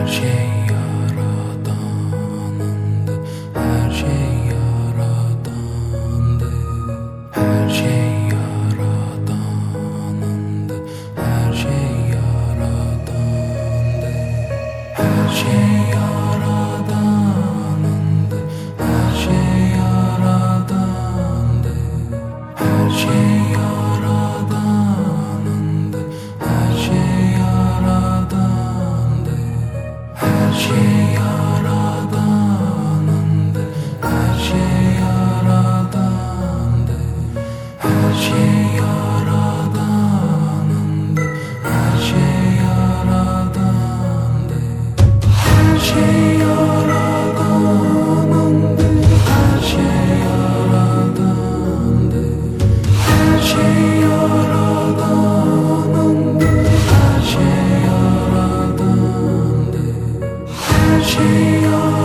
Her şey yaradanındı, her şey yaradandı. Her şey yaradanındı, her şey yaradandı. Her şey yaradanındı, her şey yaradandı. Her şey yaradanındı, her şey yaradandı. Her şey yaradanındı, her şey yaradandı. Her şey yaradanındı, her şey yaradandı. Her şey yaradanındı, her şey yaradandı. Her şey yaradanındı, her şey yaradandı. Her şey yaradandı.